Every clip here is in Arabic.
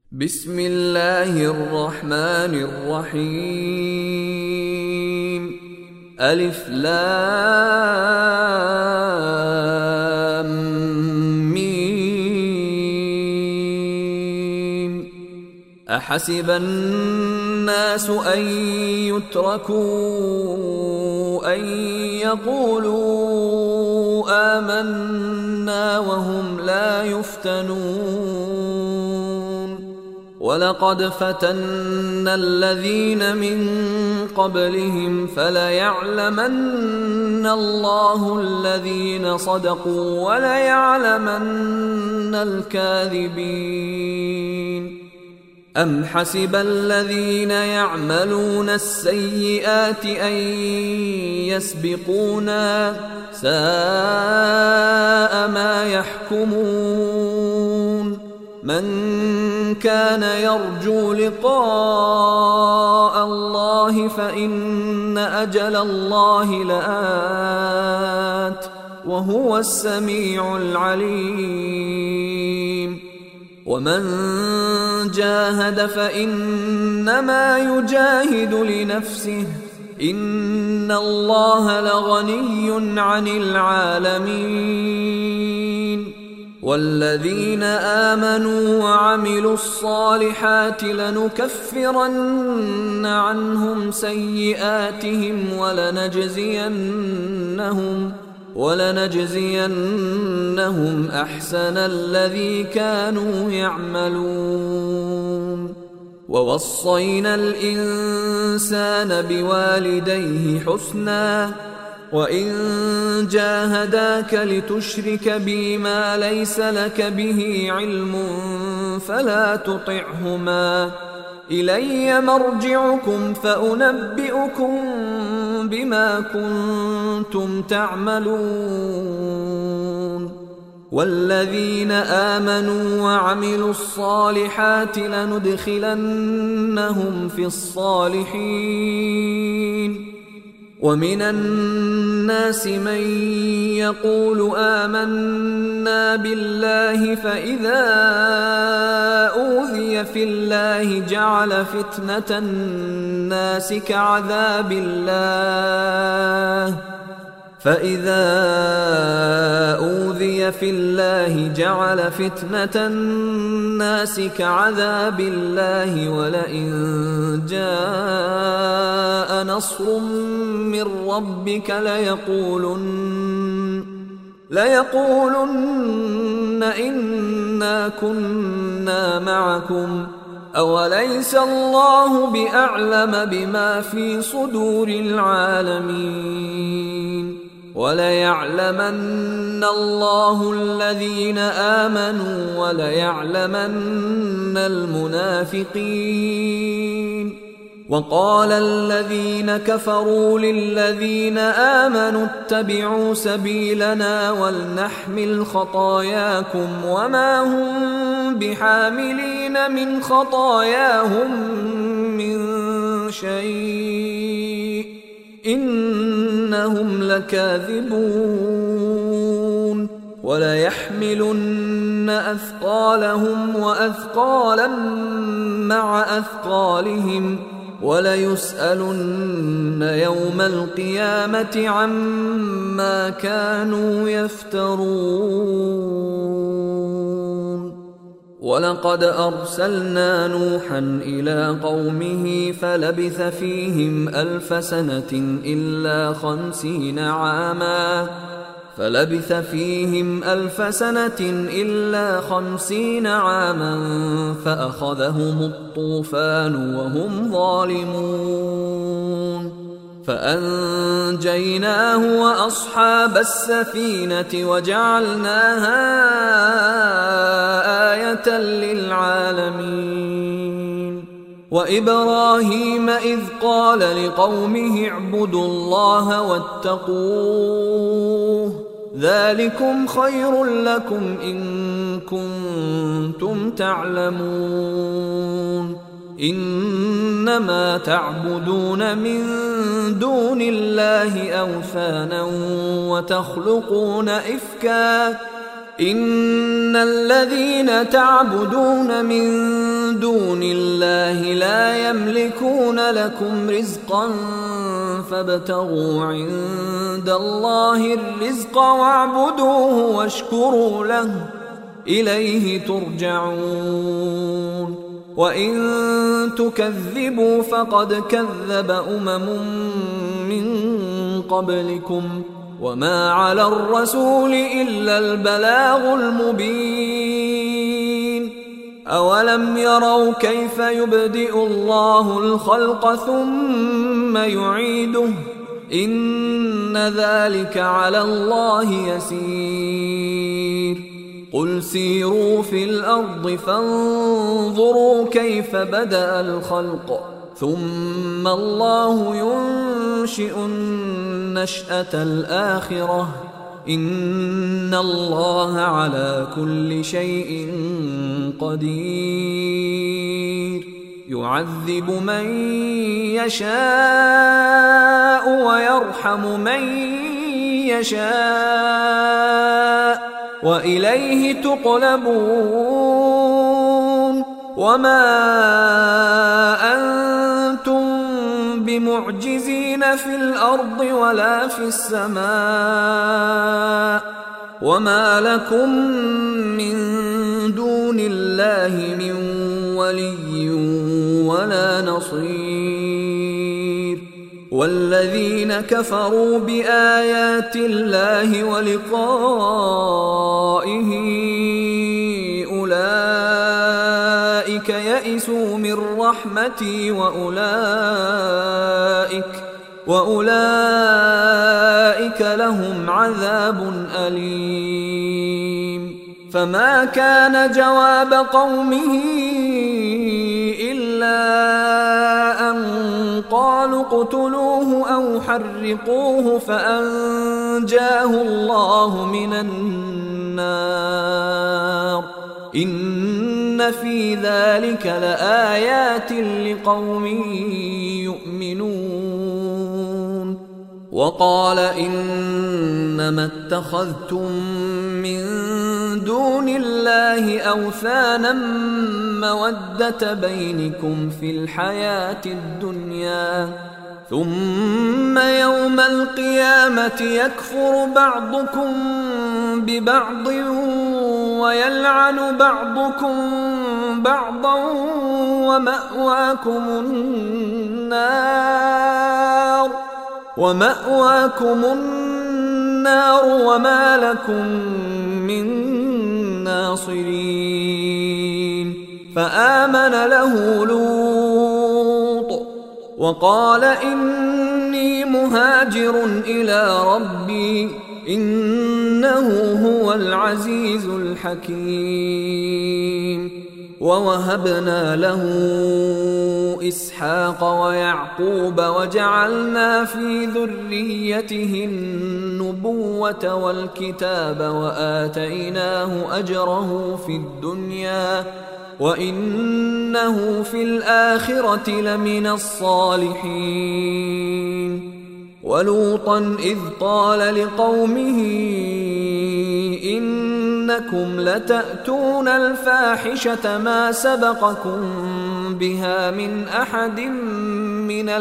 بسم الله الرحمن الرحيم. ألف لام ميم. أحسب الناس أن يتركوا أن يقولوا آمنا وهم لا يفتنون. ولقد فتنا الذين من قبلهم فليعلمن الله الذين صدقوا وليعلمن الكاذبين. أم حسب الذين يعملون السيئات أن يسبقونا ساء ما يحكمون. من كان يرجو لقاء الله فإن أجل الله لآت وهو السميع العليم. ومن جاهد فإنما يجاهد لنفسه إن الله لغني عن العالمين. والذين آمنوا وعملوا الصالحات لنكفرن عنهم سيئاتهم ولنجزينهم أحسن الذي كانوا يعملون. ووصينا الإنسان بوالديه حسنا وإن جاهداك لتشرك بي ما ليس لك به علم فلا تطعهما. إلي مرجعكم فأنبئكم بما كنتم تعملون. والذين آمنوا وعملوا الصالحات لندخلنهم في الصالحين. ومن الناس من يقول آمنا بالله فإذا أوذي في الله جعل فتنة الناس كعذاب الله ولئن جاء نصر من ربك ليقولن إنا كنا معكم أوليس الله بأعلم بما في صدور العالمين. وليعلمن الله الذين آمنوا وليعلمن المنافقين. وقال الذين كفروا للذين آمنوا اتبعوا سبيلنا ولنحمل خطاياكم وما هم بحاملين من خطاياهم من شيء إنهم لكاذبون. وليحملن أثقالهم وأثقالا مع أثقالهم وليسألن يوم القيامة عما كانوا يفترون. ولقد أرسلنا نوحا إلى قومه فلبث فيهم ألف سنة إلا 50 عاما فأخذهم الطوفان وهم ظالمون. فأنجيناه وأصحاب السفينة وجعلناها آية للعالمين. وإبراهيم إذ قال لقومه اعبدوا الله واتقوه ذلكم خير لكم إن كنتم تعلمون. إنما تعبدون من دون الله أوثانا وتخلقون إفكا إن الذين تعبدون من دون الله لا يملكون لكم رزقا فابتغوا عند الله الرزق واعبدوه واشكروا له إليه ترجعون وإن تكذبوا فقد كذب من قبلكم وما على الرسول إلا البلاغ المبين أولم يروا كيف يبدئ الله الخلق ثم يعيده إن ذلك على الله يسير قل سيروا في الأرض فانظروا كيف بدأ الخلق ثم الله ينشئ النشأة الآخرة إن الله على كل شيء قدير يعذب من يشاء ويرحم من يشاء وإليه تقلبون وما أنتم بمعجزين في الأرض ولا في السماء وما لكم من دون الله من ولي ولا نصير والذين كفروا بآيات الله ولقائه أولئك يئسوا من رحمتي وأولئك لهم عذاب أليم فما كان جواب قومه إلا أن قالوا اقتلوه أو حرقوه فأنجاه الله من النار إن في ذلك لآيات لقوم يؤمنون وقال إنما اتخذتم من دون الله أوثانا مودة بينكم في الحياة الدنيا ثم يوم القيامة يكفر بعضكم ببعض ويلعن بعضكم بعضا ومأواكم النار وما لكم من ناصرين فآمن له لوط وقال إني مهاجر إلى ربي إنه هو العزيز الحكيم ووهبنا له إسحاق ويعقوب وجعلنا في ذريته النبوة والكتاب وآتيناه أجره في الدنيا وإنه في الآخرة لمن الصالحين ولوطا إذ قال لقومه إنكم لتأتون الفاحشة ما سبقكم بها من أحد من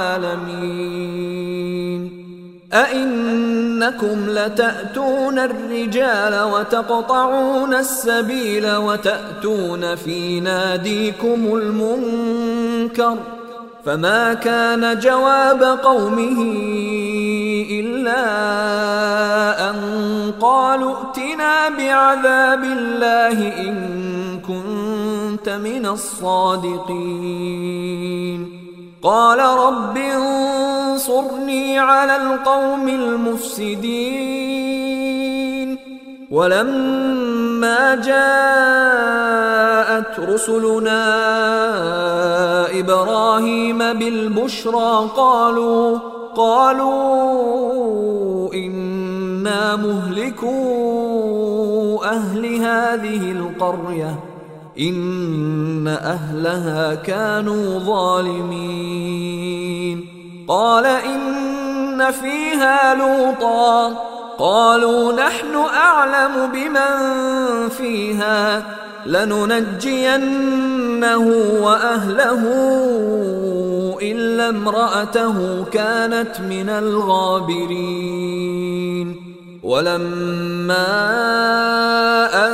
العالمين أئنكم لتأتون الرجال وتقطعون السبيل وتأتون في ناديكم المنكر فما كان جواب قومه إلا أن قالوا ائتنا بعذاب الله إن كنت من الصادقين قال رب انصرني على القوم المفسدين ولما جاءت رسلنا إبراهيم بالبشرى قالوا إنا مهلكو أهل هذه القرية إن أهلها كانوا ظالمين قال إن فيها لوطا قالوا نحن أعلم بمن فيها لننجينه وأهله إلا امرأته كانت من الغابرين ولما أن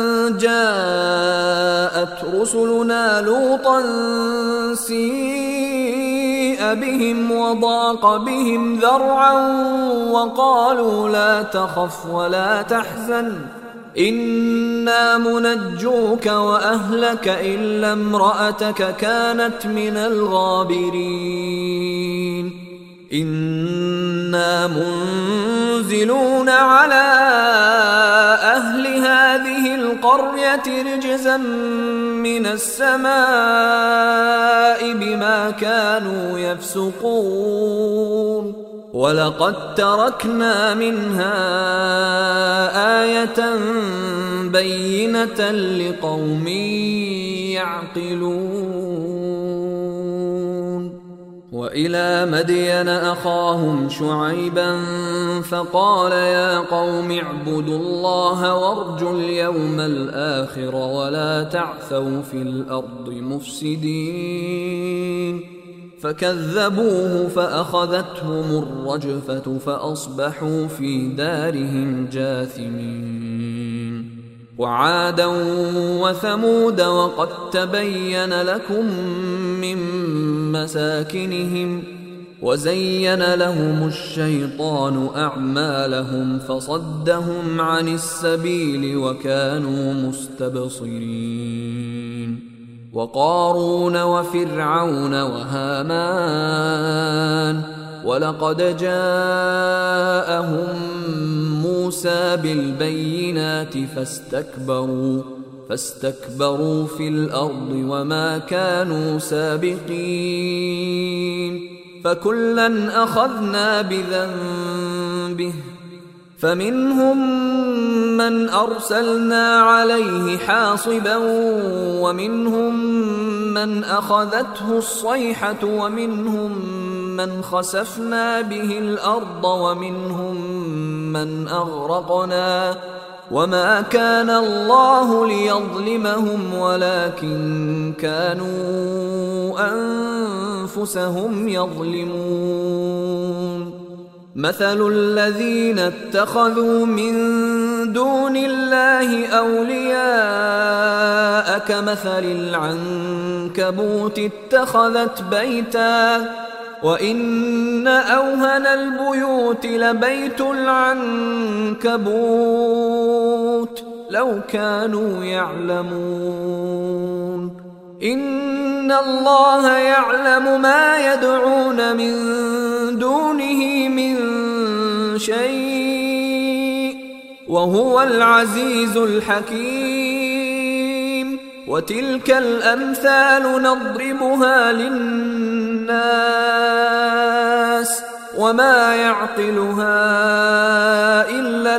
جاءت رسلنا لوطا سيء بهم وضاق بهم ذرعا وقالوا لا تخف ولا تحزن إنا منجوك وأهلك إلا امرأتك كانت من الغابرين إنا منزلون على أهل هذه القرية رجزا من السماء بما كانوا يفسقون ولقد تركنا منها آية بينة لقوم يعقلون وإلى مدين أخاهم شعيبا فقال يا قوم اعبدوا الله وارجوا اليوم الآخر ولا تعثوا في الأرض مفسدين فكذبوه فأخذتهم الرجفة فأصبحوا في دارهم جاثمين وعادا وثمود وقد تبين لكم من مساكنهم وزين لهم الشيطان أعمالهم فصدهم عن السبيل وكانوا مستبصرين وقارون وفرعون وهامان ولقد جاءهم موسى بالبينات فاستكبروا في الأرض وما كانوا سابقين فكلا أخذنا بذنبه فمنهم من أرسلنا عليه حاصبا ومنهم من أخذته الصيحة ومنهم من خسفنا به الأرض ومنهم من أغرقنا وما كان الله ليظلمهم ولكن كانوا أنفسهم يظلمون مثل الذين اتخذوا من دون الله أولياء كمثل العنكبوت اتخذت بيتا وإن أوهن البيوت لبيت العنكبوت لو كانوا يعلمون إن الله يعلم ما يدعون من دونه من شيء وهو العزيز الحكيم وتلك الأمثال نضربها للناس وما يعقلها إلا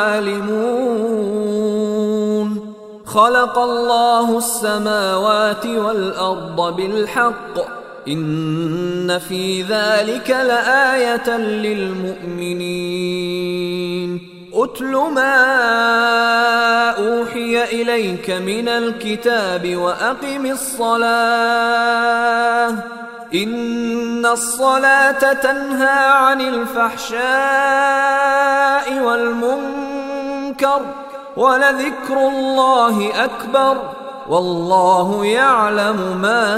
العالمون خلق الله السماوات والأرض بالحق إن في ذلك لآية للمؤمنين أتل ما أوحي إليك من الكتاب وأقم الصلاة إن الصلاة تنهى عن الفحشاء والمنكر ولذكر الله أكبر والله يعلم ما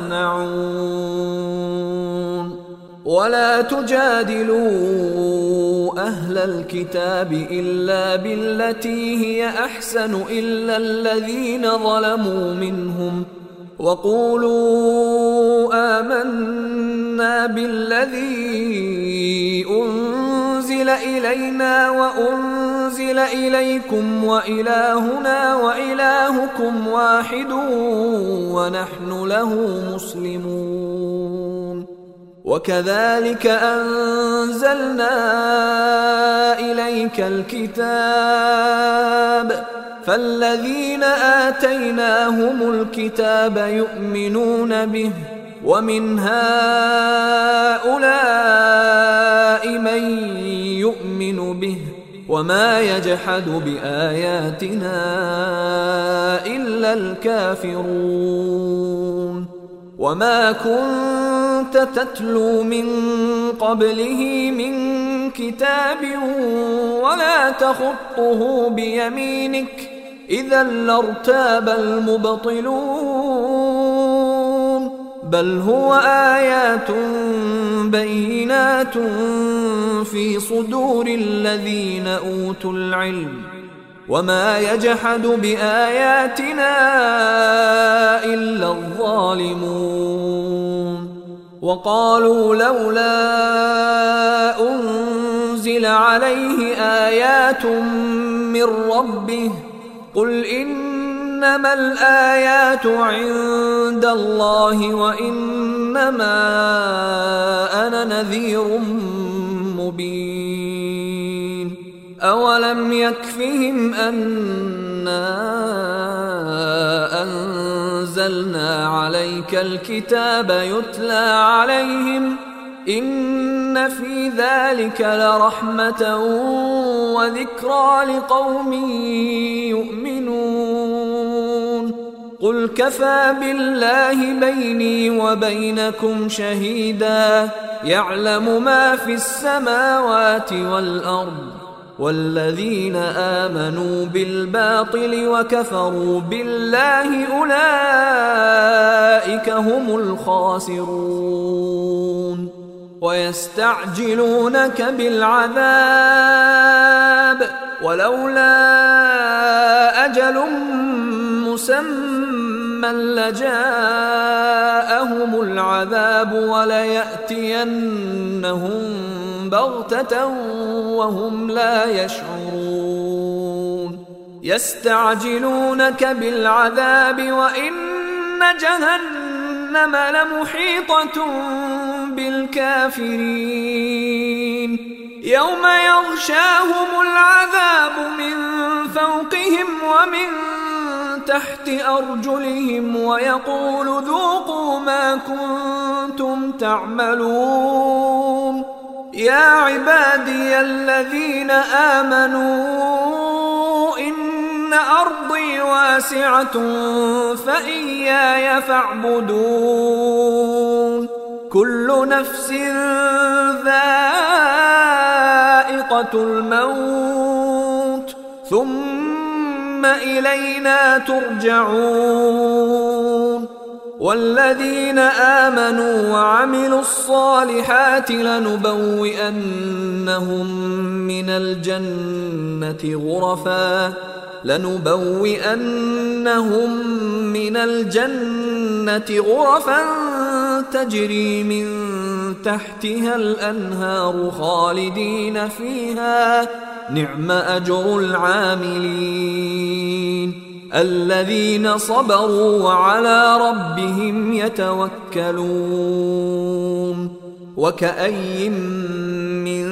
تصنعون ولا تجادلوا أهل الكتاب إلا بالتي هي أحسن إلا الذين ظلموا منهم وقولوا آمنا بالذي أنزل إلينا وأنزل إليكم وإلهنا وإلهكم واحد ونحن له مسلمون وكذلك أنزلنا إليك الكتاب فالذين آتيناهم الكتاب يؤمنون به ومن هؤلاء من يؤمن به وما يجحد بآياتنا إلا الكافرون وما كنت تتلو من قبله من كتاب ولا تخطه بيمينك إذا لارتاب المبطلون بل هو آيات بينات في صدور الذين أوتوا العلم وما يجحد بآياتنا إلا الظالمون وقالوا لولا أنزل عليه آيات من ربه قل إنما الآيات عند الله وإنما أنا نذير مبين أولم يكفهم أنا أنزلنا عليك الكتاب يتلى عليهم إن في ذلك لرحمة وذكرى لقوم يؤمنون قل كفى بالله بيني وبينكم شهيدا يعلم ما في السماوات والأرض والذين آمنوا بالباطل وكفروا بالله أولئك هم الخاسرون ويستعجلونك بالعذاب ولولا أجل مسمى لجاءهم العذاب وليأتينهم بغتة وهم لا يشعرون يستعجلونك بالعذاب وإن جهنم لمحيطة بالكافرين يوم يغشاهم العذاب من فوقهم ومن تحت أرجلهم ويقول ذوقوا ما كنتم تعملون يا عبادي الذين آمنوا إن أرضي واسعة فإياي فاعبدون كل نفس ذائقة الموت ثم إلينا ترجعون والذين آمنوا وعملوا الصالحات لنبوئنهم من الجنة غرفا تجري من تحتها الأنهار خالدين فيها نعم أجر العاملين الذين صبروا وعلى ربهم يتوكلون وكأي من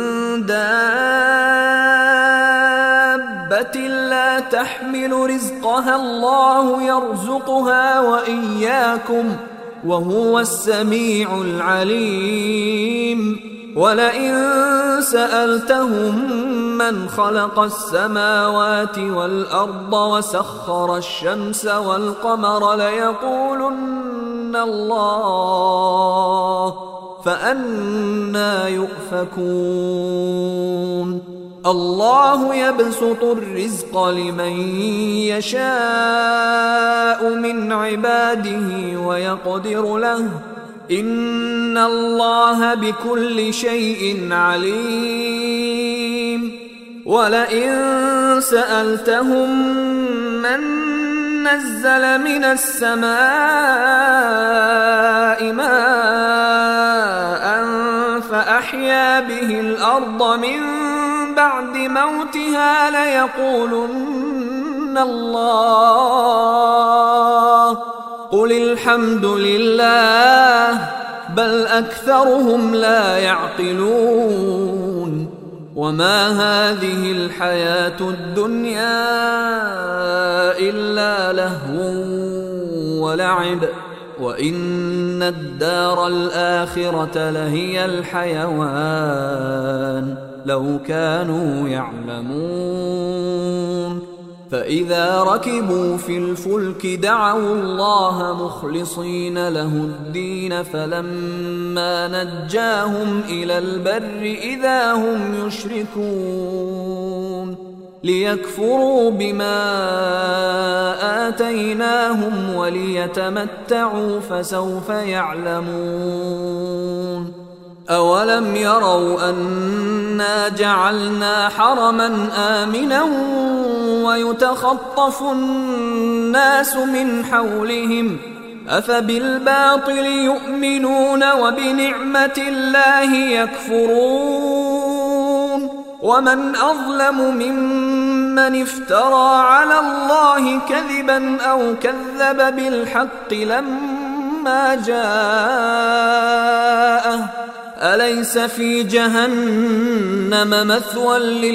دابة لا تحمل رزقها الله يرزقها وإياكم وهو السميع العليم ولئن سألتهم من خلق السماوات والأرض وسخر الشمس والقمر ليقولن الله فأنى يؤفكون الله يبسط الرزق لمن يشاء من عباده ويقدر له إن الله بكل شيء عليم ولئن سألتهم من نزل من السماء ماء فأحيا به الأرض من بعد موتها ليقولن الله قل الحمد لله بل أكثرهم لا يعقلون وما هذه الحياة الدنيا إلا لهو ولعب وإن الدار الآخرة لهي الحيوان لو كانوا يعلمون. فإذا ركبوا في الفلك دعوا الله مخلصين له الدين فلما نجاهم إلى البر إذا هم يشركون ليكفروا بما آتيناهم وليتمتعوا فسوف يعلمون. أولم يروا أنا جعلنا حرما آمنا ويتخطف الناس من حولهم أفبالباطل يؤمنون وبنعمة الله يكفرون. ومن أظلم ممن افترى على الله كذبا أو كذب بالحق لما جاءه أليس في جهنم مثوى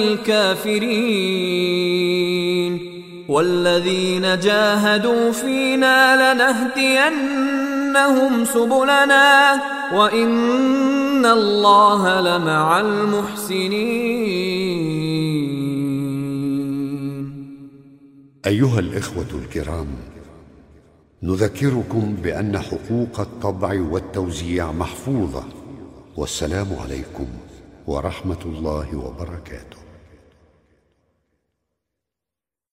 للكافرين. والذين جاهدوا فينا لنهدينهم سبلنا وإن الله لمع المحسنين. أيها الإخوة الكرام، نذكركم بأن حقوق الطبع والتوزيع محفوظة. والسلام عليكم ورحمة الله وبركاته.